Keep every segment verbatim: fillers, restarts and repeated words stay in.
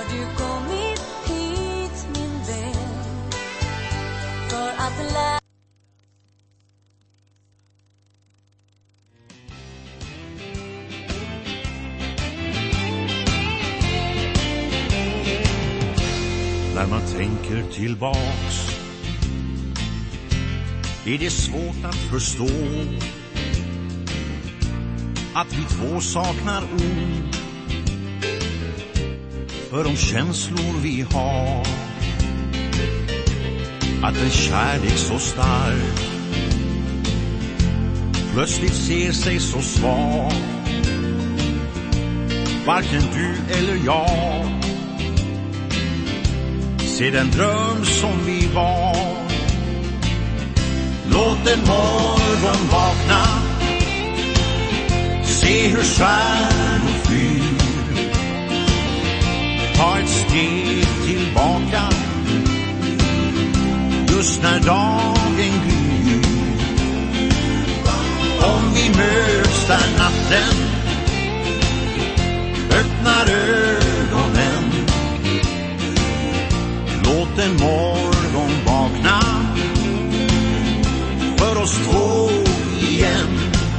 Har du kommit hit min vän för att lära? När man tänker tillbaks är det svårt att förstå att vi två saknar ord för de känslor vi har. Att en kärlek så stark plötsligt ser sig så svag. Varken du eller jag se den dröm som vi var. Låt en morgon vakna, se hur stjärnor flyr. Ta ett steg tillbaka just när dagen gryr. Om vi möts där natten öppnar ögonen, låt en morgon vakna för oss två igen.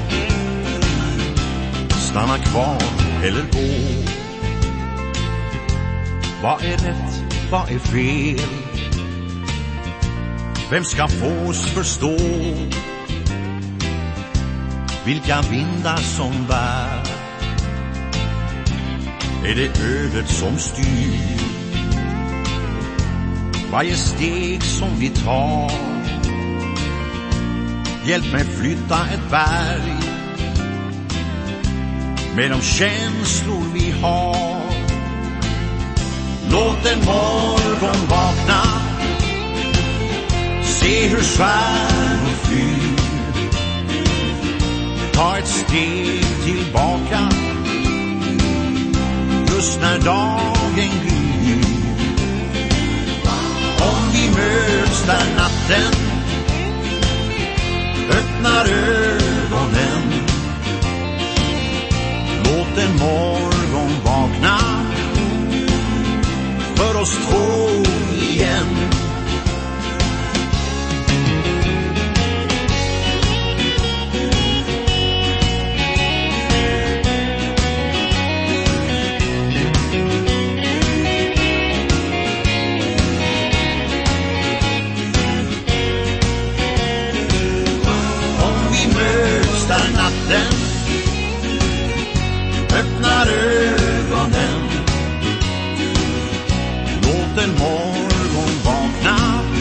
Stanna kvar eller gå. Vad är rätt, vad är fel? Vem ska få oss förstå vilka vindar som bär? Är det ödet som styr varje steg som vi tar? Hjälp mig flytta ett berg med de känslor vi har. Låt en morgon vakna, se hur stjärnor flyr. Ta ett steg tillbaka just när dagen gryr. Om vi möts där natten öppnar ögonen, låt en morgon vakna för oss två igen. Där natten öppnar ögonen, låt en morgon vakna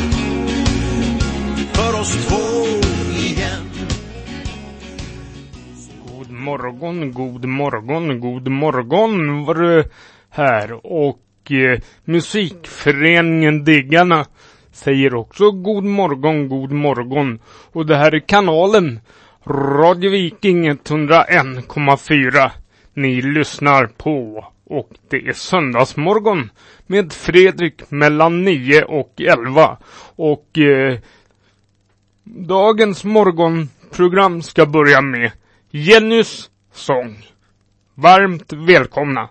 för oss två igen. God morgon, god morgon, god morgon var det här. Och eh, musikföreningen Diggarna säger också god morgon, god morgon. Och det här är kanalen Radio Viking etthundraen komma fyra ni lyssnar på, och det är söndagsmorgon med Fredrik mellan nio och elva. Och eh, dagens morgonprogram ska börja med Jennys sång. Varmt välkomna.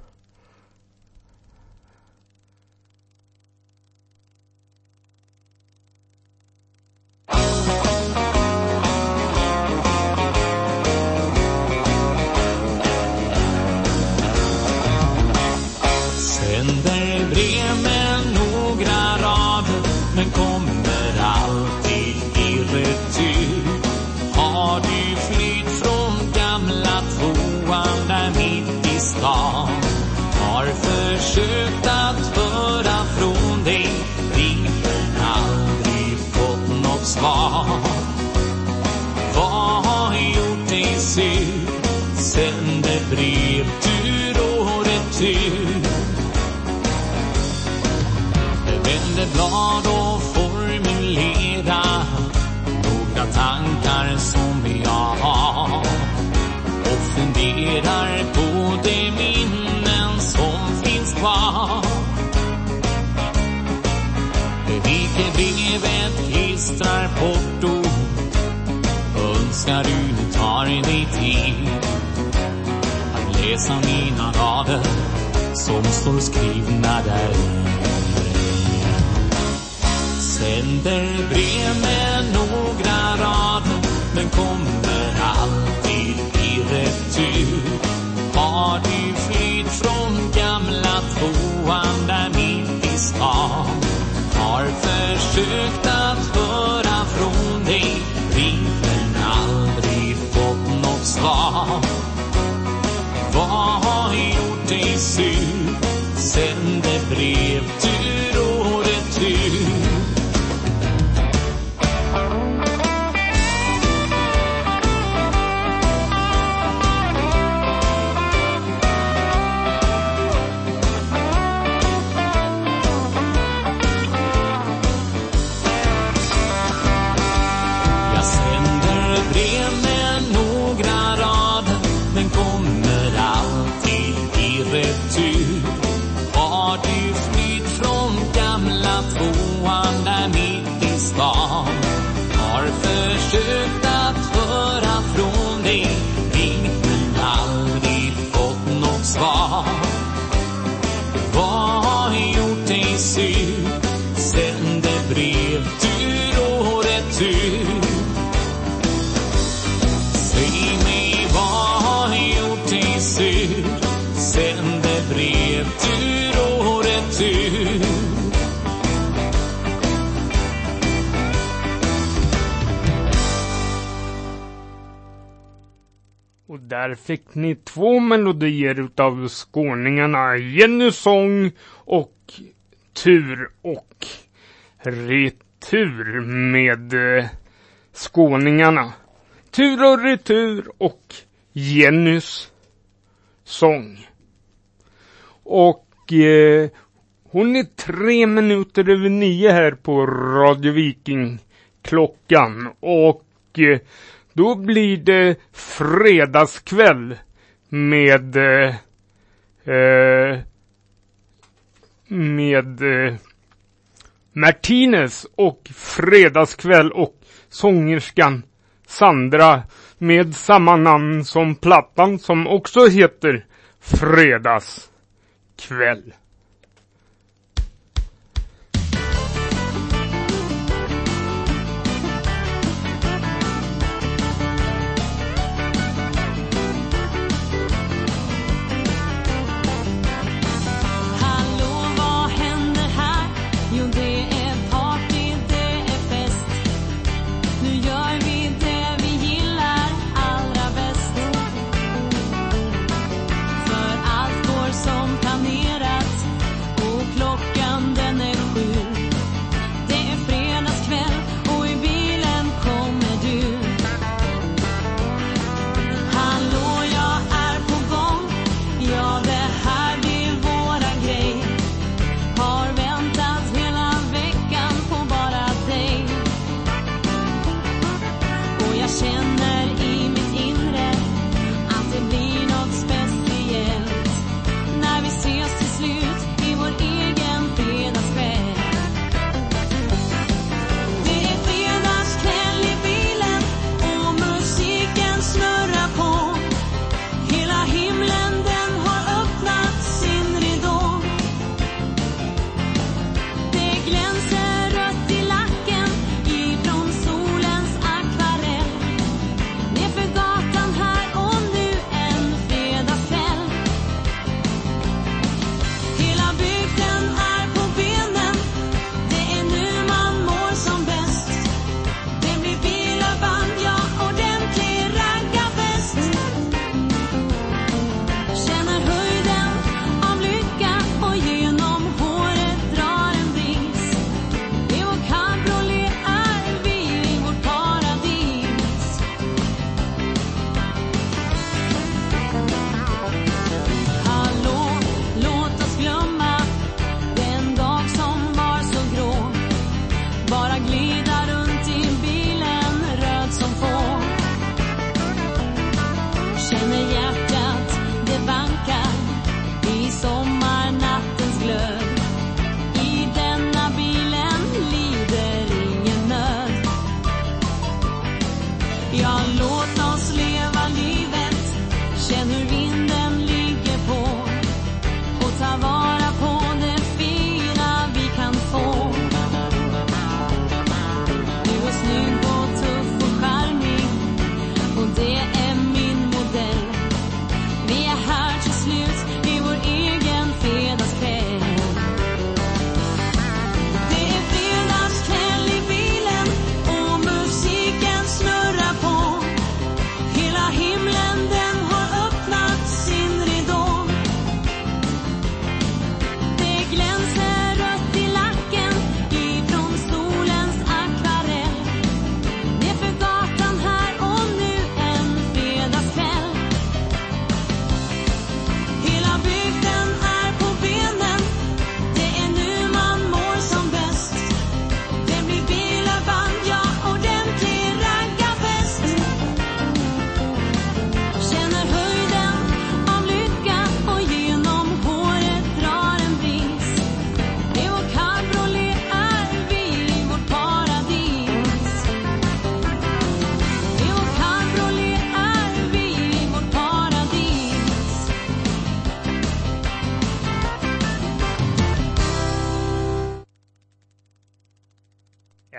Sänder brev med några rader, men kommer alltid i retur. Har du flytt från gamla tvåan där mitt i stan? Har försökt att höra från dig, ringt men aldrig fått något svar. Vad har gjort dig sur? Sänder brev tur och retur. Vänder blad och formulera några tankar som jag har, och funderar på de minnen som finns kvar. Vilket brevet klistrar porto, önskar du tar dig tid att läsa mina rader som står skrivna där. Sänder brev med några rader, men kommer alltid i retur. Har du flytt från gamla tvåan där mitt i stan? Har försökt att höra från dig, ringt men aldrig fått något svar. Vad har gjort dig sur? Sände brev tur och retur. Har du flytt från gamla tvåan där mitt i stan? Har försökt att höra från dig, ringt men aldrig fått något svar. Vad har gjort dig sur? Sände brev tur och retur. Säg mig, vad har gjort dig sur? Sände brev tur och retur. Och där fick ni två melodier utav skåningarna, Jenny sång och tur och retur med eh, skåningarna. Tur och retur och Jennys sång. Och eh, hon är tre minuter över nio här på Radio Viking klockan. Och eh, då blir det fredagskväll med eh, med eh, Martinez och fredagskväll och sångerskan Sandra med samma namn som plattan som också heter Fredagskväll. Som planerat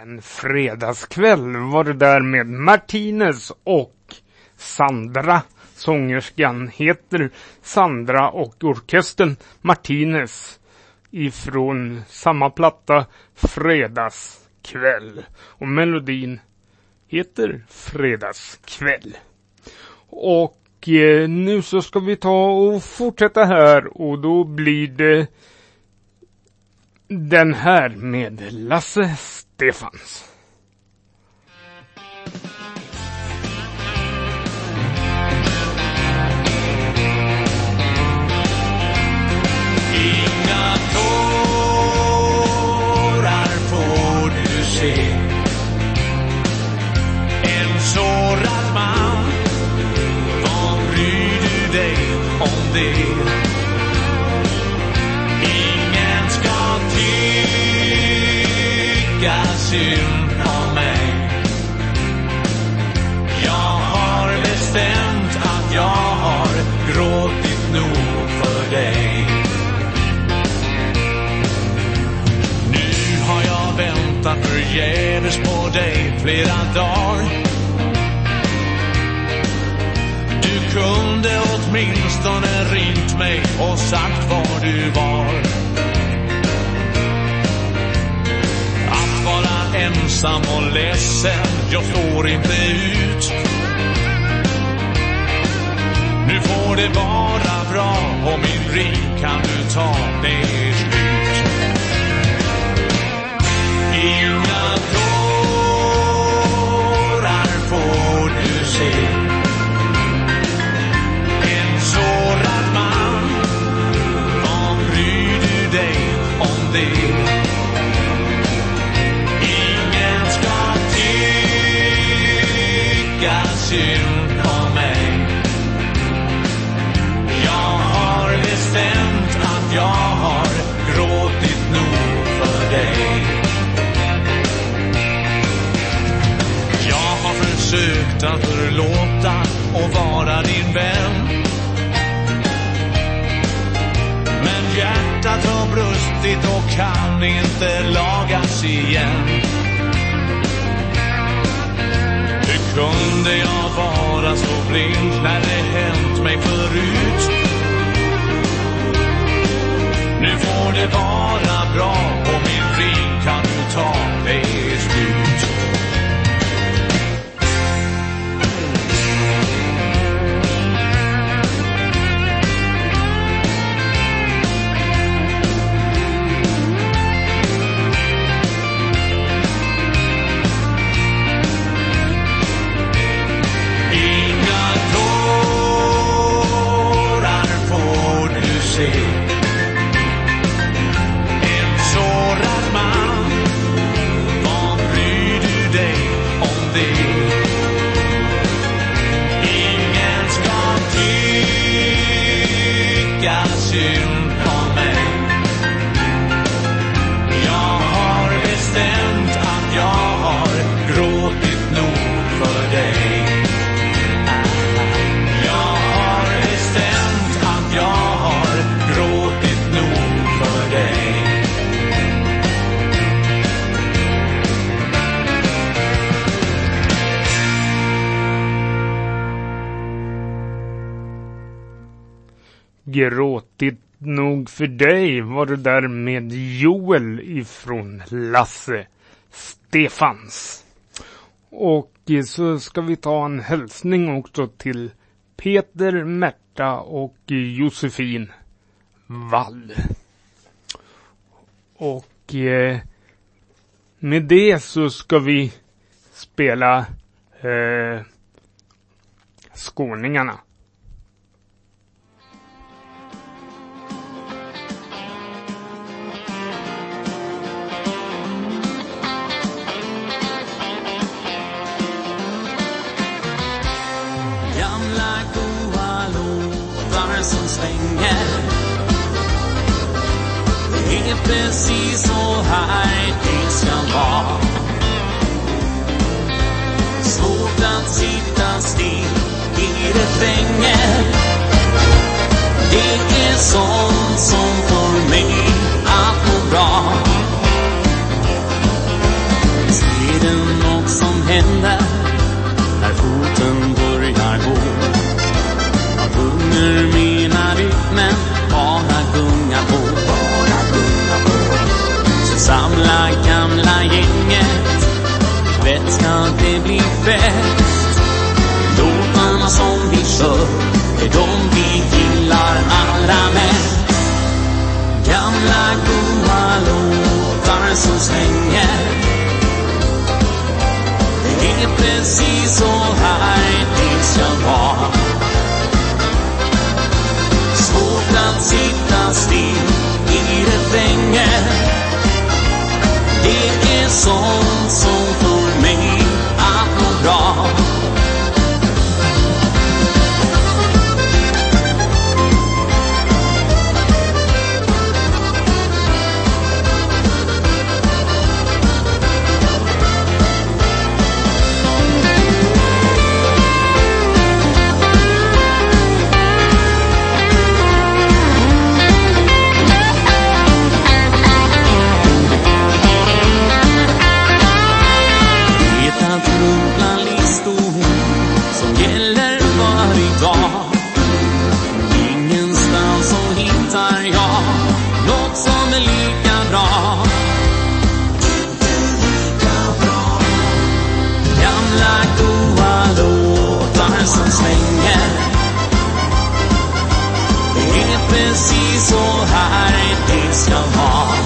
en fredagskväll var det där med Martinez och Sandra. Sångerskan heter Sandra och orkestern Martinez ifrån samma platta Fredagskväll. Och melodin heter Fredagskväll. Och eh, nu så ska vi ta och fortsätta här, och då blir det den här med Lasse Stefans. Inga tårar får du se. En sårad man, vad bryr du dig om det? Ingen ska tycka synd om mig. Jag har bestämt att jag har gråtit nog för dig. Nu har jag väntat förgäves på dig flera dagar. Du kunde åtminstone ringt mig och sagt var du var. Att vara ensam och ledsen, jag står inte ut. Nu får det vara bra, och min ring kan du ta, det är slut. Inga tårar får du se. En sårad man, vad bryr du dig om det? Ingen ska tycka synd om mig. Jag har bestämt att jag har gråtit nog för dig. Jag har försökt att förlåta och vara din vän. Men hjärtat har brustit och kan inte lagas igen. Hur kunde jag vara så blind när det hänt mig förut? Nu får det vara bra, och min ring kan du ta, det är slut. En sårad man, vad bryr du dig om det? Ingen ska tycka synd om mig. Jag har bestämt att jag har gråtit nog för dig. Jag har bestämt att jag har gråtit nog för dig. Gråtit nog för dig var det där med Joel ifrån Lasse Stefans. Och så ska vi ta en hälsning också till Peter, Märta och Josefin Wall. Och eh, med det så ska vi spela eh, Skåningarna. Gamla goa låtar som svänger. Det är precis så här det ska vara. Svårt att sitta still i refrängen. Det är sånt som får mig att må bra. båtar som svänger. Det är precis så här det ska vara. Svårt att sitta still i refrängen. Det är sånt som får mig att må bra. Som svänger. Det är precis så här det ska vara.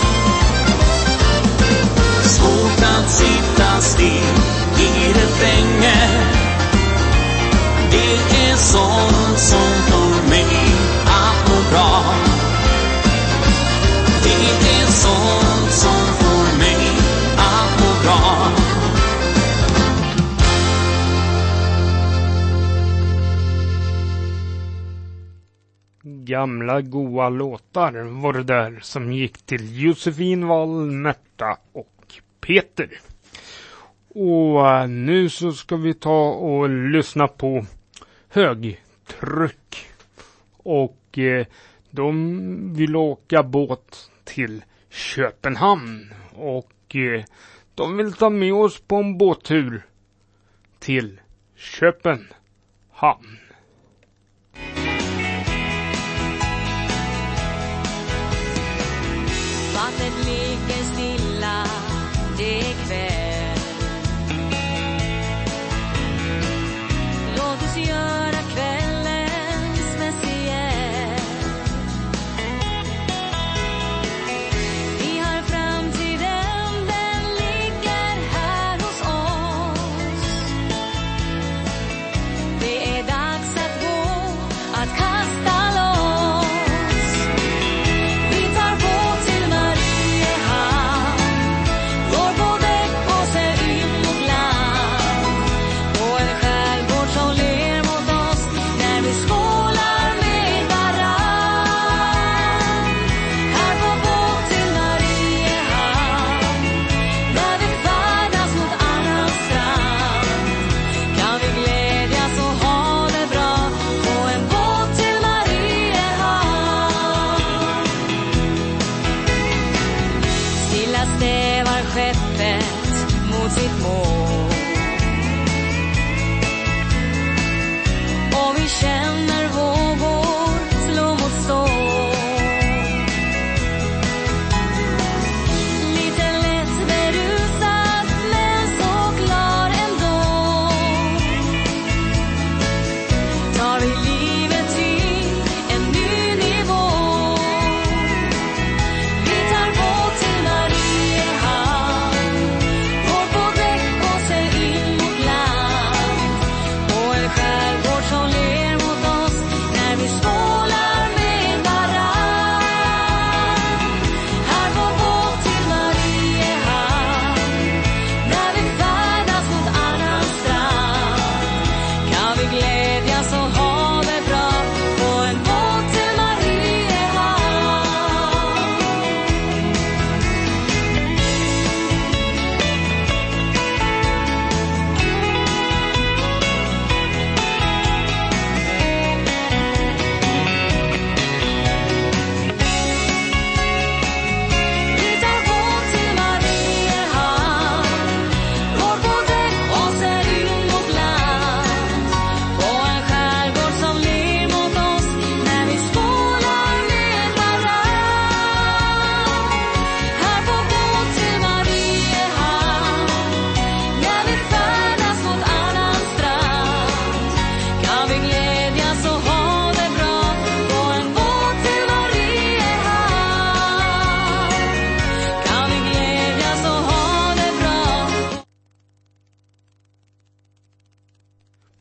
Svårt att sitta still i refrängen. Det är sånt som får mig att må bra. Det är sånt som får mig att må bra. Gamla goa låtar var det där som gick till Josefin Wall, Märta och Peter. Och nu så ska vi ta och lyssna på högtryck. Och eh, de vill åka båt till Köpenhamn. Och eh, de vill ta med oss på en båttur till Köpenhamn. Vattnet ligger stilla, det är kväll. Låt oss göra kvällen speciell. Vi har framtiden, den ligger här hos oss. Det är dags att gå, att kasta loss. Vi tar båt till Mariehamn, går på däck och ser in mot land. På en skärgård som ler mot oss när vi skålar med varann. Här på båt till Mariehamn, när vi färdas mot annan strand, kan vi glädjas och ha det bra på en båt till Mariehamn. Stilla stävar skeppet mot sitt mål, och vi känner vågor slå mot stål. Lite lätt berusad, men så klar ändå. Tar vi livet till en ny nivå. Vi tar båt till Mariehamn, går på däck och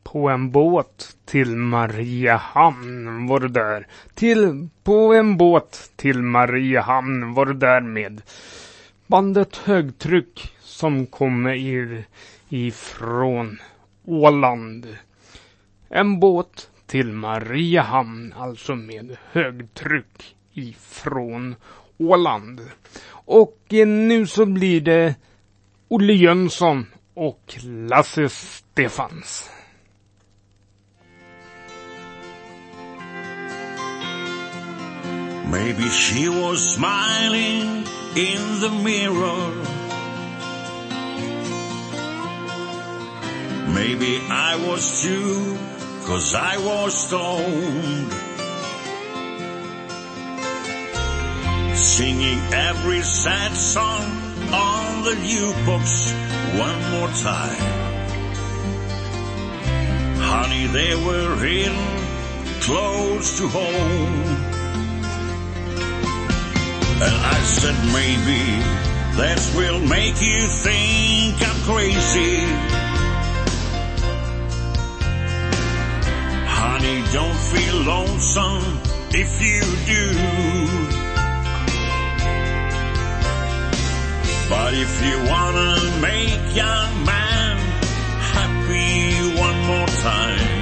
på en båt till Mariehamn var det där. Till, på en båt till Mariehamn var det där med bandet Högtryck som kommer ir, ifrån Åland. En båt till Mariehamn, alltså med Högtryck ifrån Åland. Och eh, nu så blir det Olle Jönsson och Lasse Stefans. Maybe she was smiling in the mirror. Maybe I was too, 'cause I was stoned. Singing every sad song on the jukebox one more time. Honey, they were hidden close to home. And I said maybe that will make you think I'm crazy. Honey, don't feel lonesome if you do. But if you wanna make young man happy one more time,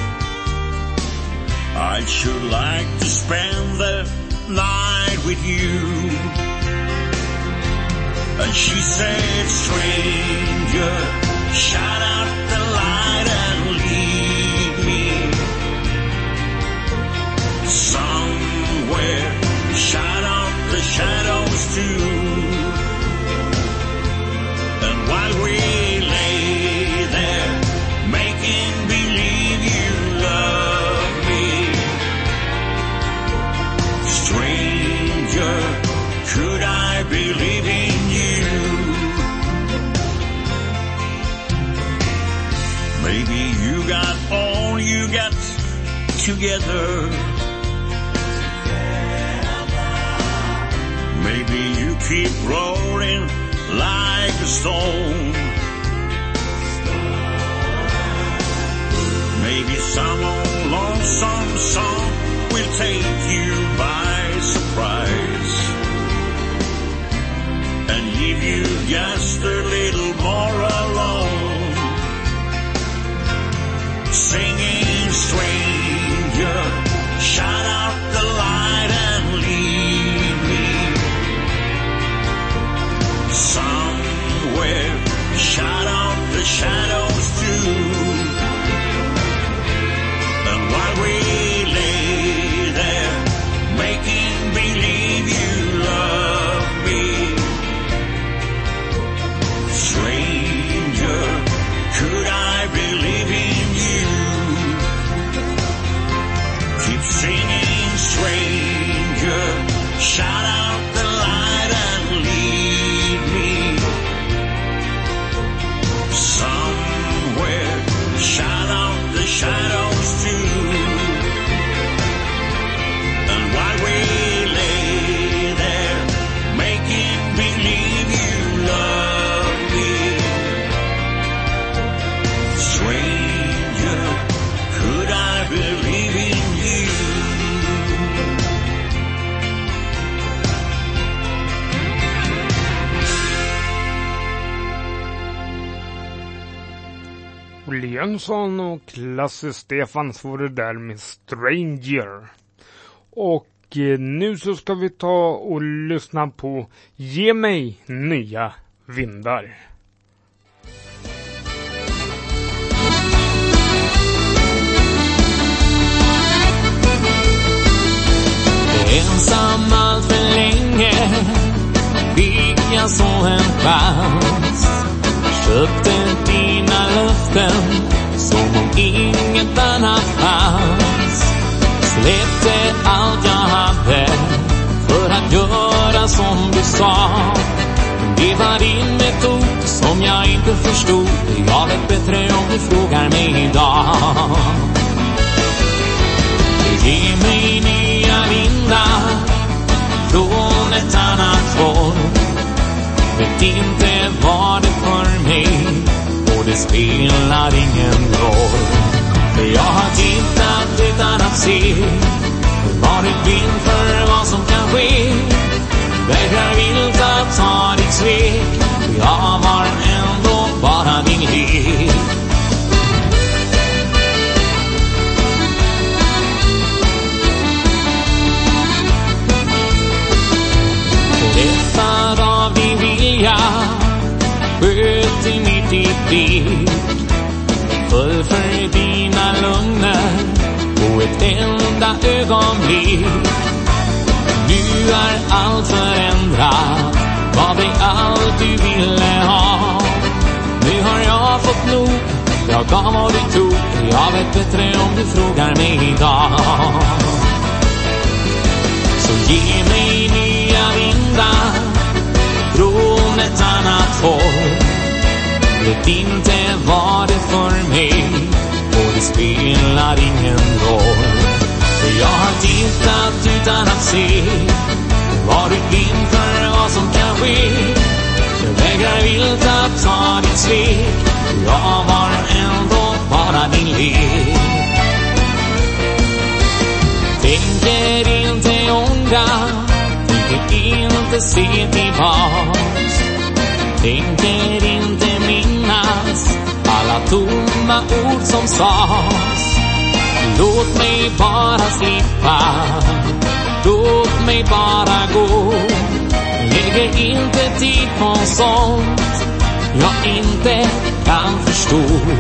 I should like to spend the night with you. And she said, stranger, shut out the light and leave me somewhere, shut out the shadows too. And while we lay there making believe you love me, stranger, could I believe in you? Maybe you got all you got together. Maybe you keep rolling like a stone. Maybe some old lonesome song will take you by surprise and leave you just a little more alone. Singing, stranger, shut out the light and leave me somewhere, shut out the shadows too. And while we lay there making believe you love me, stranger, could I believe in you? Keep singing, stranger, shut out the light and leave me somewhere, shut out the shadows too. And while we lay there making believe you love me, stranger, could I believe in you? Olle Jönsson och Lasse Stefans var det där med Stranger. Och eh, nu så ska vi ta och lyssna på Ge mig nya vindar. Ensam allt för länge fick jag så en chans. Köpte dina löften som om inget annat fanns. Släppte allt jag hade för att göra som du sa. Det var din metod som jag inte förstod. Jag vet bättre om du frågar mig idag. Ge mig nya vindar från ett annat håll. Vet inte vad det för mig, och det spelar ingen roll. Jag har tittat utan att se, varit blind för vad som kan ske. Vägrar vilt att ta ditt svek, jag var ändå bara din lek. Träffad av din vilja, sköt i mitt i blick, full för dina lugner på ett enda ögonblick. Nu är allt förändrat, var det allt du ville ha. Nu har jag fått nog, jag gav vad du tog. Jag vet bättre om du frågar mig idag. Så ge mig nya vindar från ett annat håll. Vet inte vad det för mig, och det spelar ingen roll. För jag har tittat utan att se, varit blind för vad som kan ske. Jag vägrar vilt att ta ditt svek, jag var ändå bara din lek. Tänker inte ångra, tänker inte se tillbaks. Tänker inte minnas alla tomma ord som sas. Låt mig bara slippa, låt mig bara gå. Lägger inte tid på sånt jag inte kan förstå.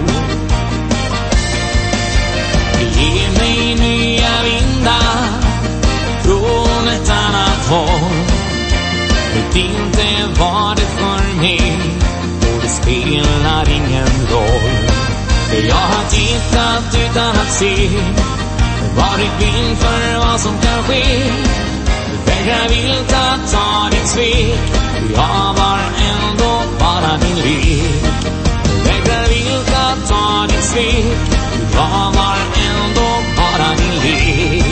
Ge mig nya vindar från ett annat håll. Vet inte vad det för mig, och det spelar ingen roll. För jag har tittat utan att se, varit blind för vad som kan ske. Vägrar vilt att ta ditt svek, jag var ändå bara din lek. Vägrar vilt att ta ditt svek, jag var ändå bara din lek.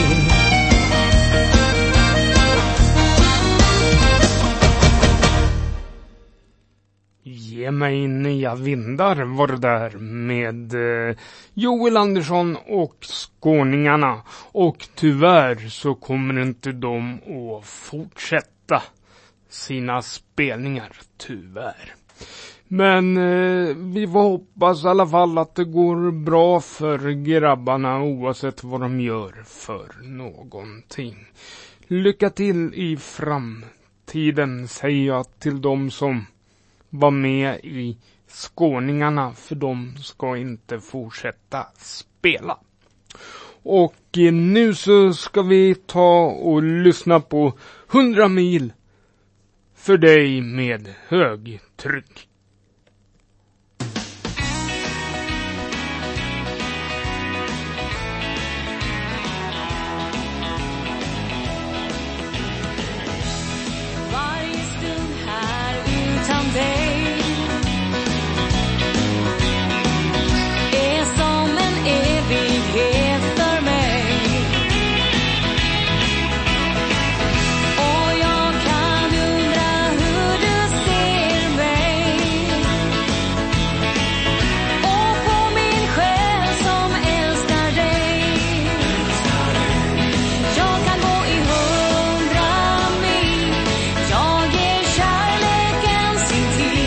Ge mig nya vindar var det där med eh, Joel Andersson och Skåningarna. Och tyvärr så kommer inte de att fortsätta sina spelningar, tyvärr. Men eh, vi får hoppas i alla fall att det går bra för grabbarna oavsett vad de gör för någonting. Lycka till i framtiden, säger jag till dem som var med i Skåningarna, för de ska inte fortsätta spela. Och nu så ska vi ta och lyssna på hundra mil för dig med högtryck. Varje stund här utan dig är som en evighet för mig. Och jag kan undra hur du ser mig. Och på min själ som älskar dig. Jag kan gå i hundra mil. Jag ger kärleken sin tid.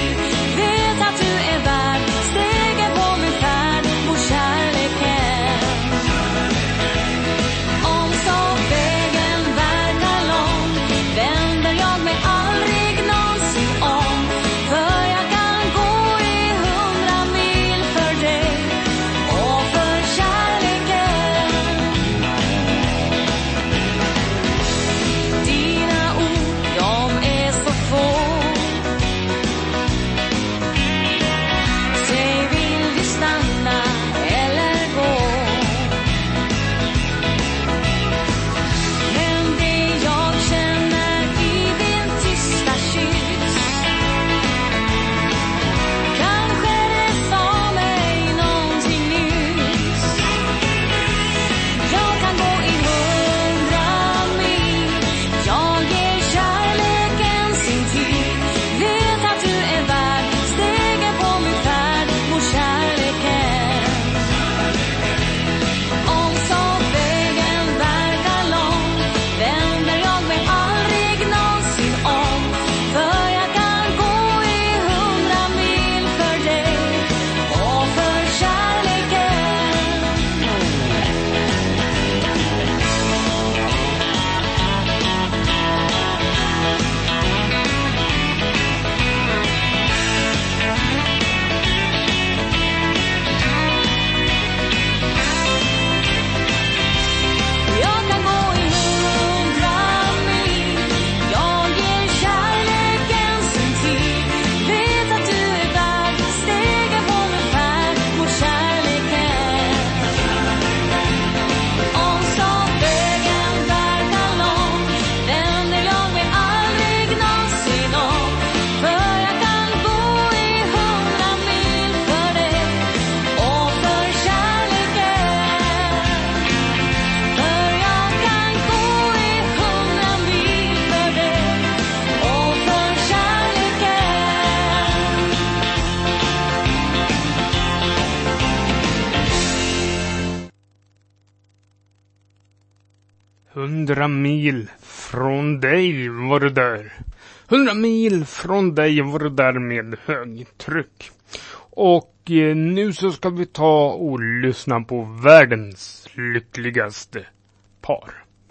Hundra mil från dig var det där. Hundra mil från dig var det där med högtryck. Och eh, nu så ska vi ta och lyssna på världens lyckligaste par.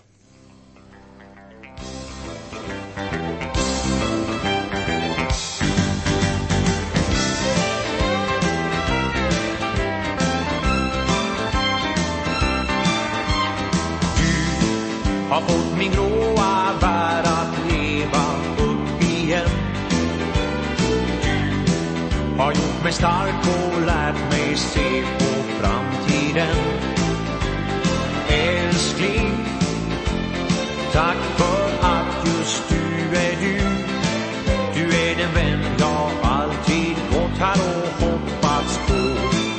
Har fått min gråa värld att leva upp igen. Du har gjort mig stark och lärt mig se på framtiden. Älskling, tack för att just du är du. Du är den vän jag alltid gått här och hoppats på.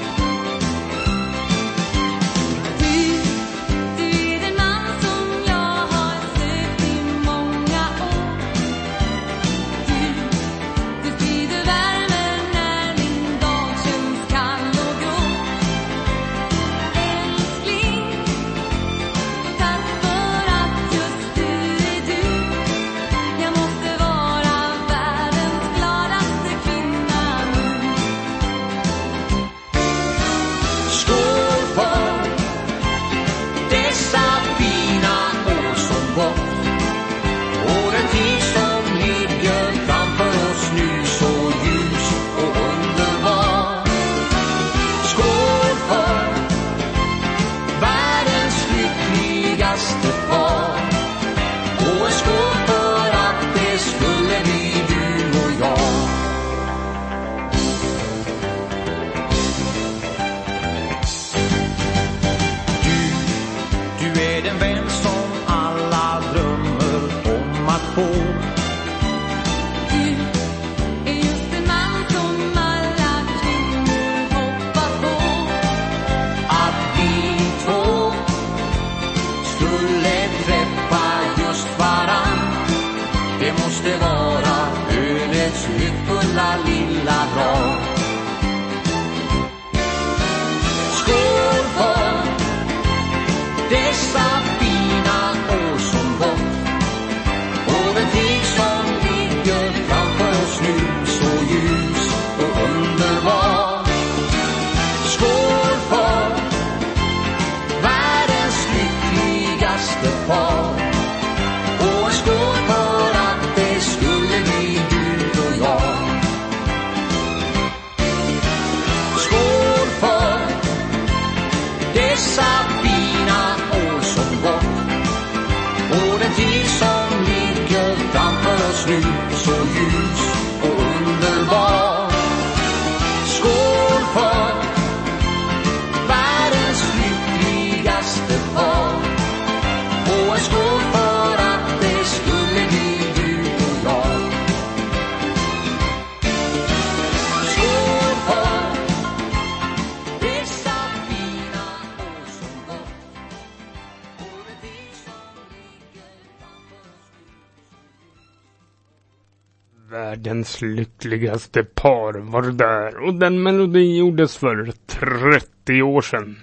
Världens lyckligaste par var det där. Och den melodin gjordes för trettio år sedan.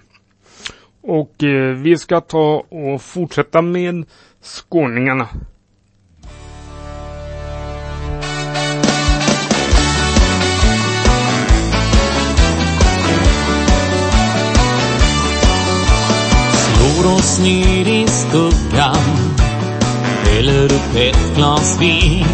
Och eh, vi ska ta och fortsätta med skåningarna. Slår oss ner i skuggan, häller upp ett glas vin.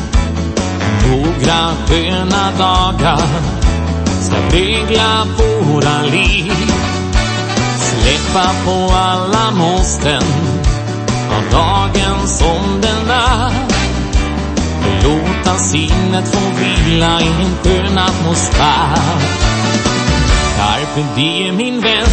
Några sköna dagar ska prägla våra liv. Släppa på alla måsten, av dagen som den är. Låta sinnet få vila i en skön atmosfär. Carpe diem min vän,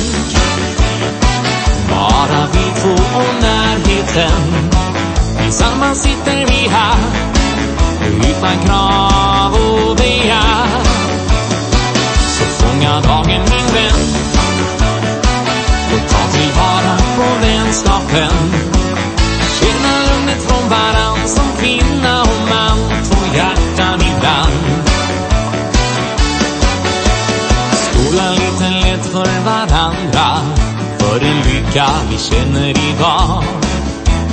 bara vi två och närheten. Tillsammans sitter vi här, utan krav och begär. Så fånga dagen min vän, och ta tillvara på vänskapen. Känna lugnet från varann som kvinna och man. Två hjärtan ibland. Skåla lite lätt för varandra, för den lycka vi känner idag.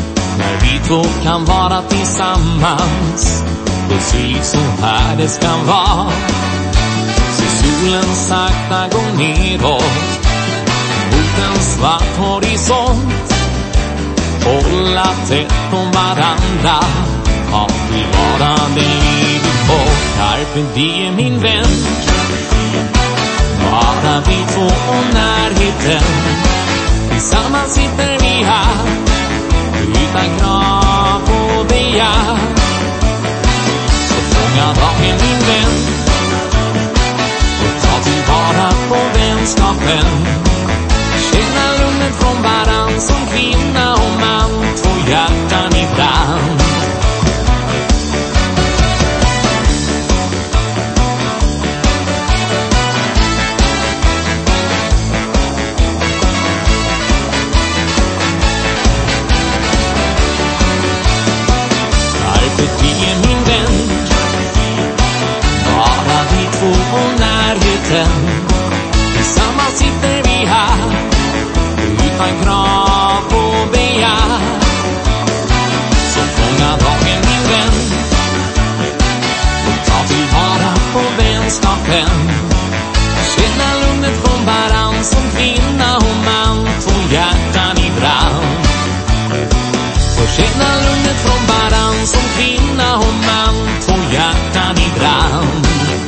två kan vara tillsammans, precis så här det ska vara. Så solen sakta går neråt mot en svart horisont. Hålla tätt på varandra, ha tillvara det livet på. Carpe diem min vän, bara vi två och närheten. Tillsammans sitter vi här, utan krav på begär. Så fånga dagen min vän, och ta tillvara på vänskapen. Känna lugnet från varann som kvinna och man, två hjärtan i brand. Carpe diem min vän, bara vi två och närheten. Tillsammans sitter vi här, utan krav på begär. Så fånga dagen min vän, och ta tillvara på vänskapen. Känna lugnet från varann som kvinna och man, två hjärtan i brand. Och känna lugnet från varann som kvinna och man, två hjärtan i brand.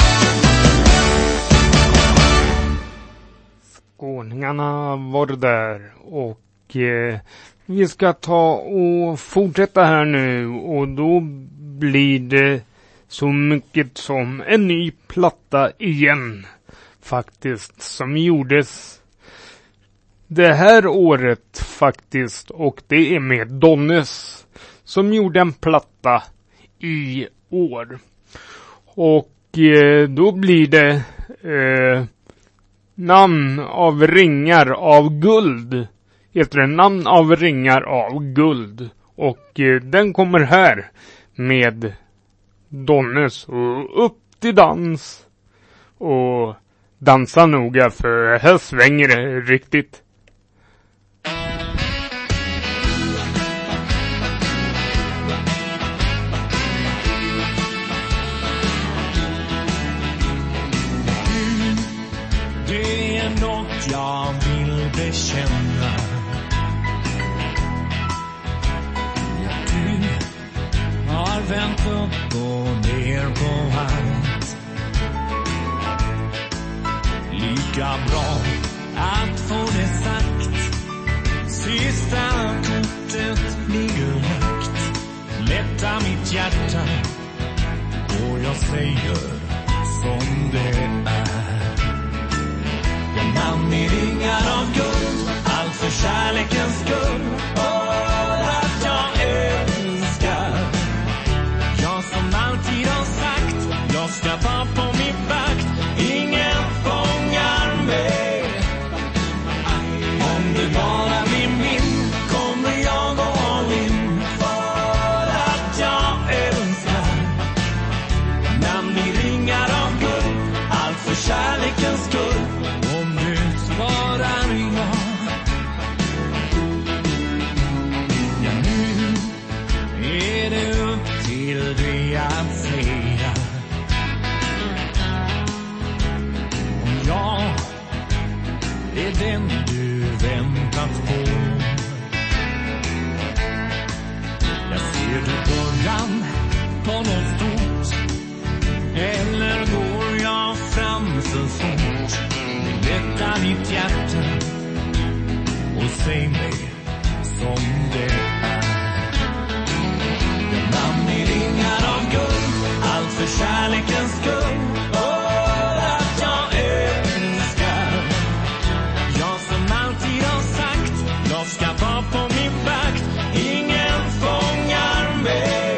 Skåningarna var det där, och eh, vi ska ta och fortsätta här nu, och då blir det så mycket som en ny platta igen faktiskt, som gjordes det här året faktiskt, och det är med Donnes som gjorde en platta i år. Och eh, då blir det eh, Namn av ringar av guld. Heter det Namn av ringar av guld. Och eh, den kommer här med Donnes, och upp till dans. Och dansa noga, för här svänger det riktigt. Jag vill bekänna, ja, du har vänt upp och ner på allt. Lika bra att få det sagt. Sista kortet ligger lagt. Lätta mitt hjärta, och jag säger som det är. Namn i ringar av guld, allt för kärlekens skull. För att jag älskar. Jag som alltid har sagt, jag ska ta på min vakt. Ingen fångar mig. Om du bara blir min, kommer jag gå all in. För att jag älskar. Namn i ringar av guld, allt för kärlekens skull. Svarar jag, ja, nu är det upp till dig att säga om jag är den du väntat på. Jag ser du början på något stort, eller går jag fram så fort? Lätta ditt hjärta och säg mig som det är. Jag namn i ringar av guld, allt för kärlekens skull. För att jag älskar. Jag som alltid har sagt, jag ska vara på min vakt. Ingen fångar mig.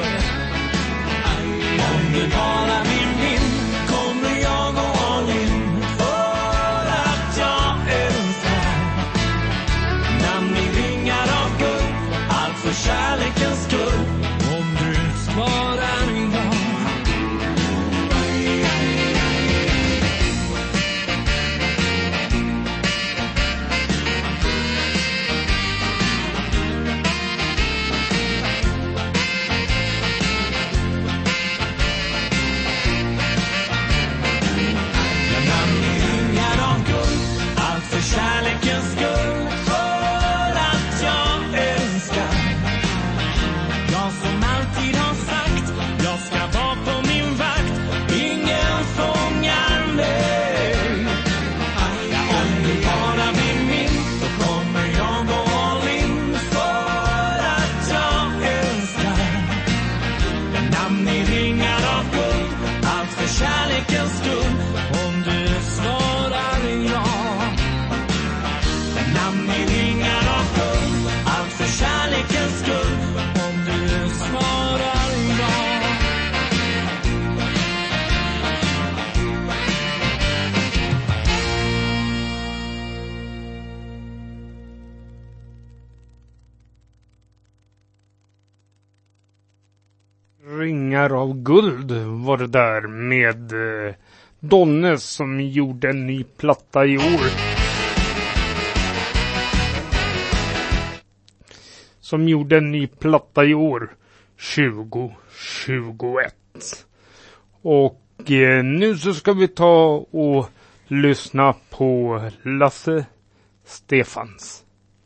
Om du bara vill min, kommer jag gå all in. Namn Vingar av guld var det där med eh, Donne som gjorde en ny platta i år. Som gjorde en ny platta i år. tjugo tjugoett. Och eh, nu så ska vi ta och lyssna på Lasse Stefans.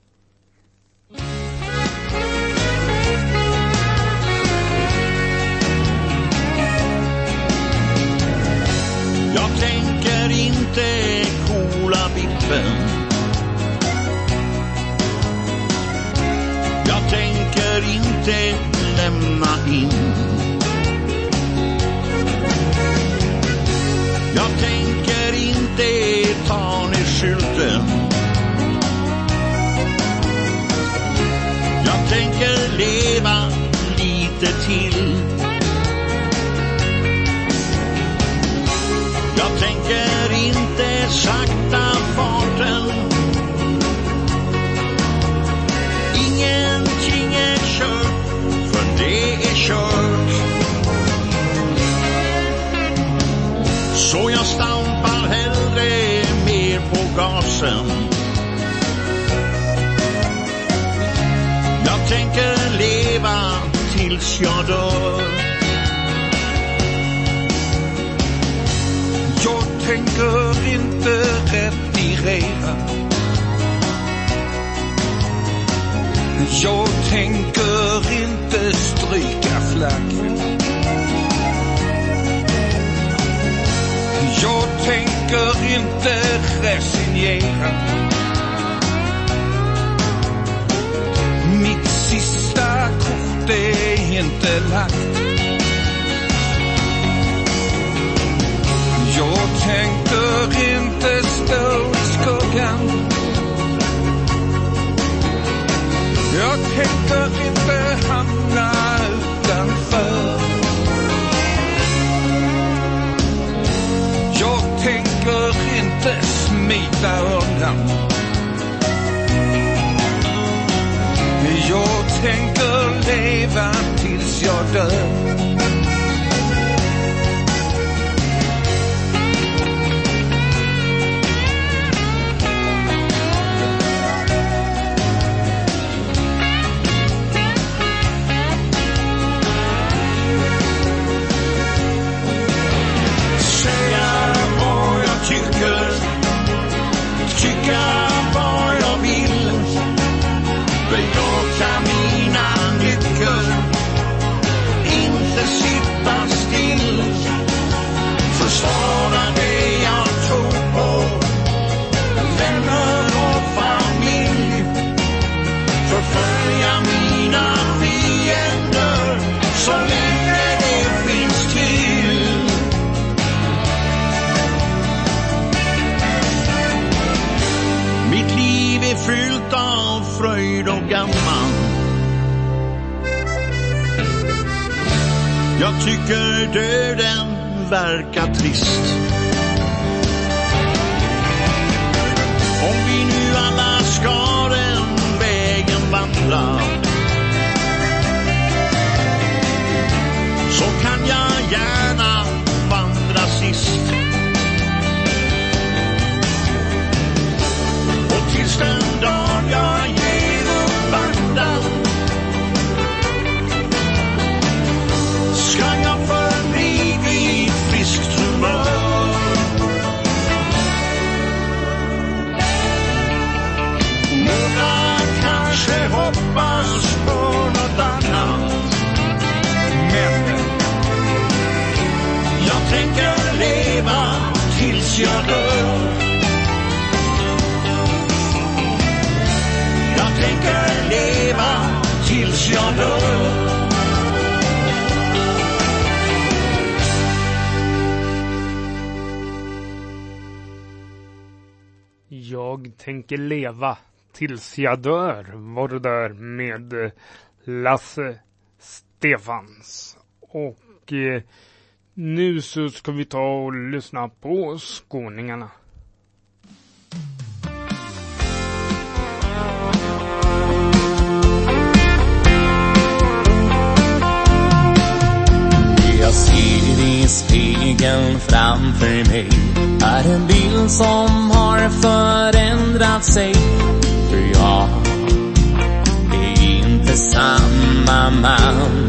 Jag tänker inte kola biffen. Jag tänker inte lämna in. Jag tänker inte ta ner skylten. Jag tänker leva lite till. Jag tänker inte sakta farten. Ingenting är kört, för det är kört. Så jag stampar hellre mer på gasen. Jag tänker leva tills jag dör. Jag tänker inte retirera. Jag tänker inte stryka flagg. Jag tänker inte resignera. Mitt sista kort är inte lagt. Jag tänker inte stå i skuggan. Jag tänker inte hamna utanför. Jag tänker inte smita undan. Jag tänker leva tills jag dör. Fyllt av fröjd och gammal. Jag tycker döden verkar trist. Om vi nu alla ska den vägen vandra, så kan jag gärna vandra sist. Och tills den dag jag ger upp andan, ska jag förbli vid friskt humör. Många kanske hoppas på något annat, men jag tänker leva tills jag dör. Jag tänker leva tills jag dör. Jag tänker leva tills jag dör var det där med Lasse Stefans. Och eh, nu så ska vi ta och lyssna på skåningarna. Jag ser i spegeln framför mig är en bild som har förändrat sig. För jag är inte samma man.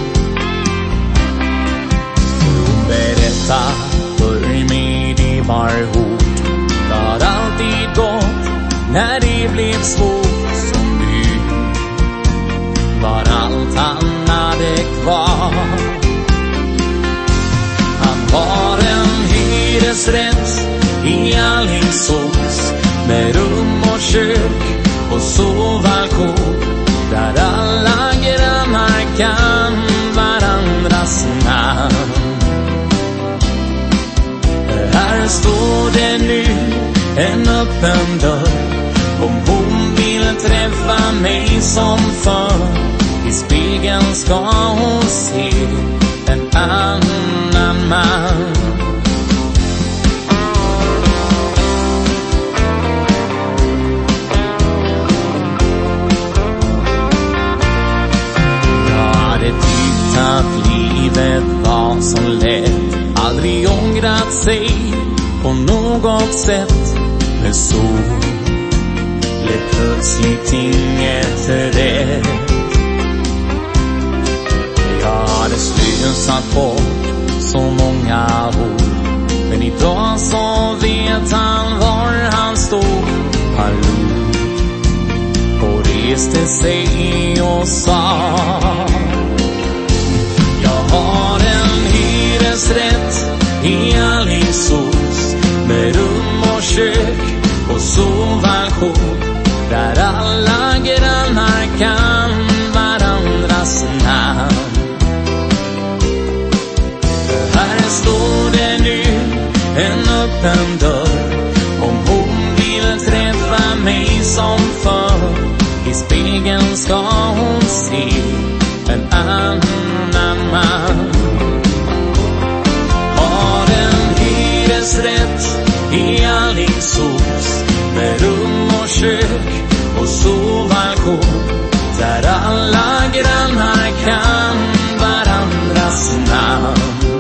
Och berätta för mig, det var hårt. Det har alltid gått när det blev svårt. Som du var allt han hade kvar. Han var en hyresrätt i Alingsås med rum och kök och sovalkov, där alla grannar kan varandras namn. Här står det nu en öppen dörr. Om hon vill träffa mig som förr, i spegeln ska hon se en annan man. Jag hade tyckt att livet var så lätt, aldrig ångrat sig på något sätt. Men så blev plötsligt inget rätt. Jag hade slösat bort så många år, men idag så vet han var han står. Han log och reste sig och sa: jag har en hyresrätt i Alingsås med rum och kök och sovalkov, där alla grannar kan varandras namn. Här står det nu en öppen dörr. Om hon vill träffa mig som förr, i spegeln ska hon se en annan man. Har en hyresrätt i Alingsås med rum och kök och sovalkov, där alla grannar kan varandras namn.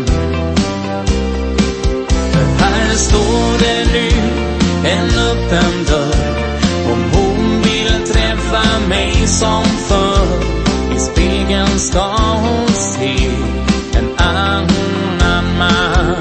Här står det nu en öppen dörr. Om hon vill träffa mig som förr, i spegeln ska hon se en annan man.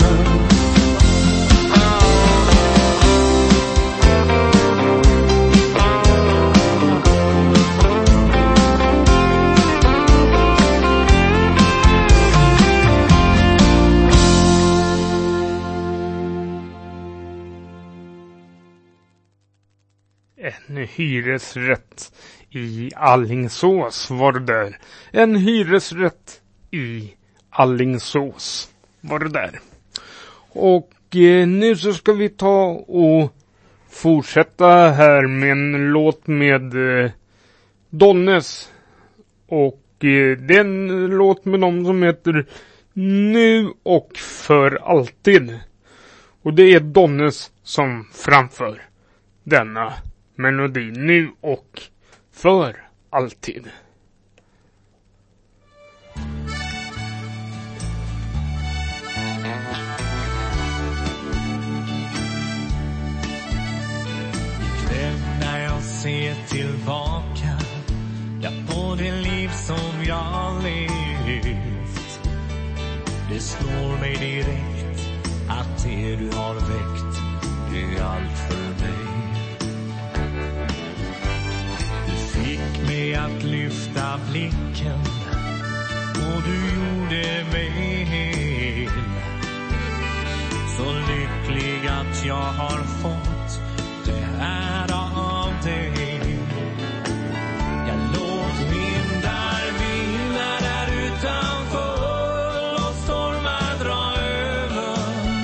En hyresrätt i Alingsås var det där. En hyresrätt i Alingsås var det där. Och eh, nu så ska vi ta och fortsätta här med en låt med eh, Donnes. Och eh, det är en låt med dem som heter Nu och för alltid. Och det är Donnes som framför denna melodi, nu och för alltid. Ikväll när jag ser tillbaka, ja, på det liv som jag levt, det slår mig direkt att det du har väckt, det är allt för mig. Fick mig att lyfta blicken och du gjorde mig hel. Så lycklig att jag har fått det här av dig. Jag låt vindar vila där utanför och stormar dra över.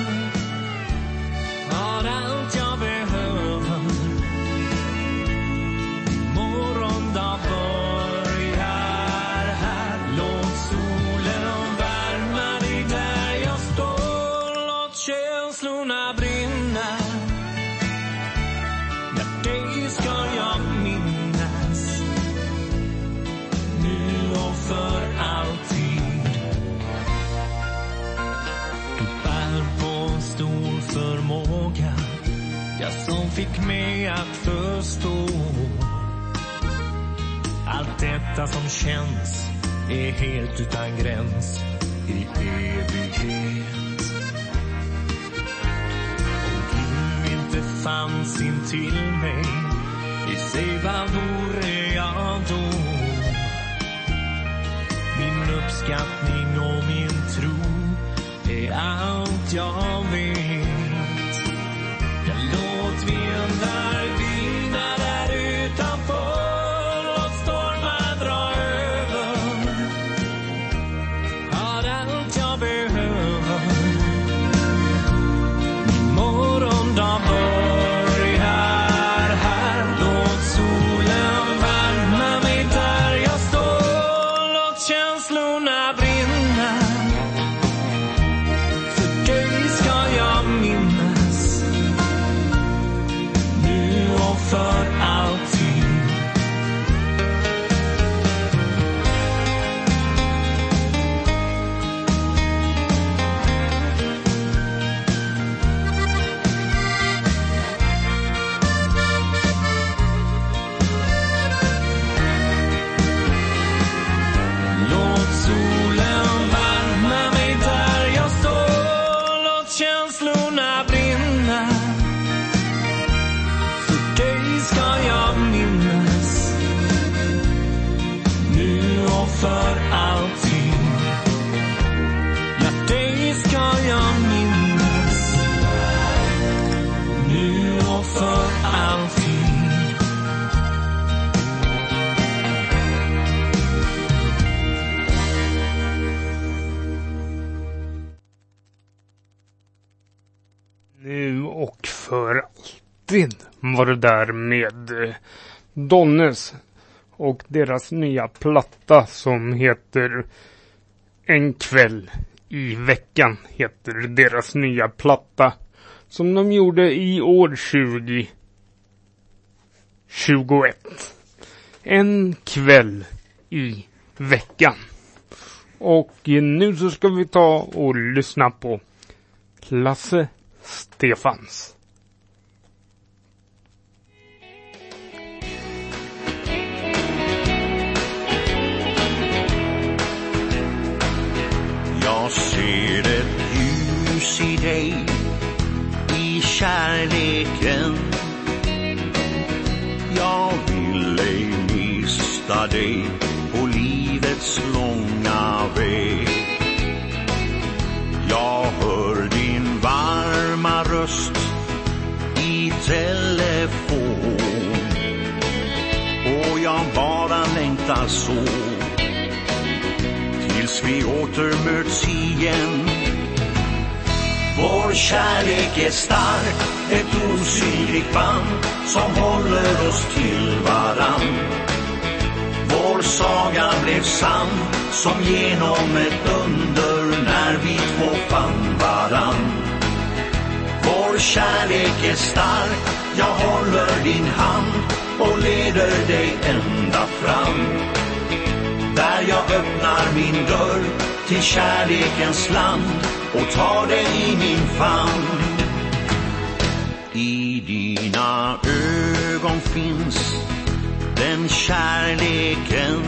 Har allt jag behöver. Morgondag börjar här. Låt solen värma dig där jag står. Låt känslorna brinna. När Du bär på stor förmåga, jag som fick mig att förstå. Allt detta som känns är helt utan gräns i evighet. Om du inte fanns in till mig, i sig vad vore jag då? Min uppskattning och min tro är allt jag vet. Jag låt vindar vina där utanför och stormar dra över. Har allt jag behöver. Min morgondag börjar här. Låt solen värma mig där jag står. Låt känslorna brinna. För dig ska jag minnas. Nu och för alltid. Låt solen värma mig där jag står. Låt känslorna brinna. För dig ska jag minnas. Nu och för alltid. Ja, dig ska jag minnas. Nu och för alltid. Nu och för alltid var det där med eh, Donnes och deras nya platta som heter En kväll i veckan, heter deras nya platta som de gjorde i år tjugo tjugoett. En kväll i veckan. Och eh, nu så ska vi ta och lyssna på Lasse Stefans. Jag ser ett ljus i dig, i kärleken. Jag vill ej mista dig på livets långa väg. Jag hör din varma röst i telefon, och jag bara längtar så tills vi åter möts igen. Vår kärlek är stark, ett osynligt band som håller oss till varann. Vår saga blev sann som genom ett under när vi två fann varann. Vår kärlek är stark, jag håller din hand och leder dig ända fram. Där jag öppnar min dörr till kärlekens land och tar dig i min famn. I dina ögon finns den kärleken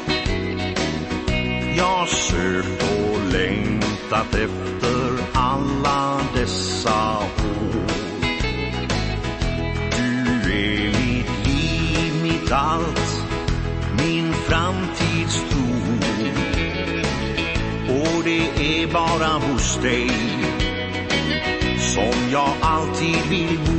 jag sökt och längtat efter alla dessa år. Du är mitt liv, mitt allt, min framtidstro. Och det är bara hos dig som jag alltid vill bo.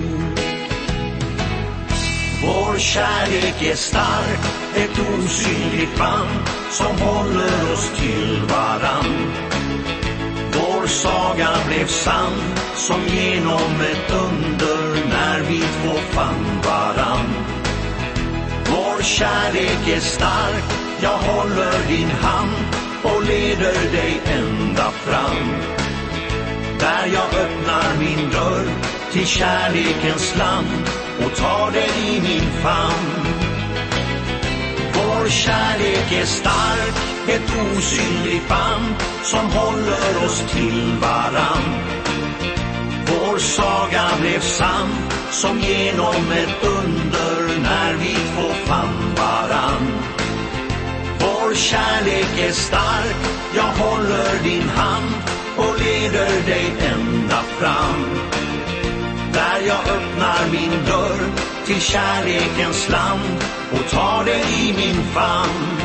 Vår kärlek är stark, ett osynligt band som håller oss till varann. Vår saga blev sann som genom ett under när vi två fann varann. Vår kärlek är stark, jag håller din hand och leder dig ända fram. Där jag öppnar min dörr till kärlekens land och tar dig i min famn. Vår kärlek är stark, ett osynligt band som håller oss till varann. Vår saga blev sann som genom ett under när vi två fann varann. Vår kärlek är stark, jag håller din hand och leder dig ända fram. Där jag öppnar min dörr till kärlekens land och tar dig i min famn.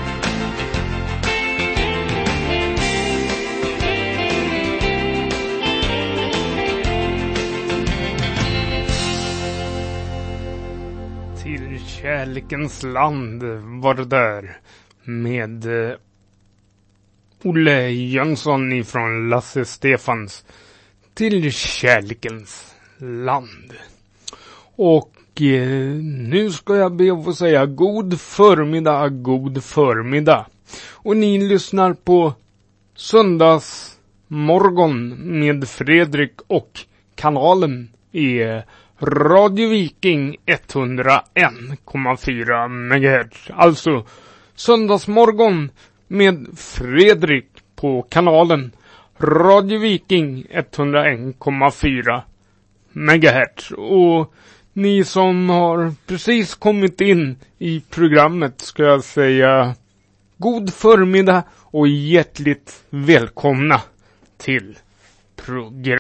Till kärlekens land var det där med eh, Olle Jönsson ifrån Lasse Stefans. Till kärlekens land. Och eh, nu ska jag be att få säga god förmiddag, god förmiddag. Och ni lyssnar på Söndagsmorgon med Fredrik och kanalen är Radio Viking etthundraen komma fyra megahertz. Alltså Söndagsmorgon med Fredrik på kanalen Radio Viking etthundraen komma fyra megahertz. Och ni som har precis kommit in i programmet ska jag säga god förmiddag och hjärtligt välkomna till programmet.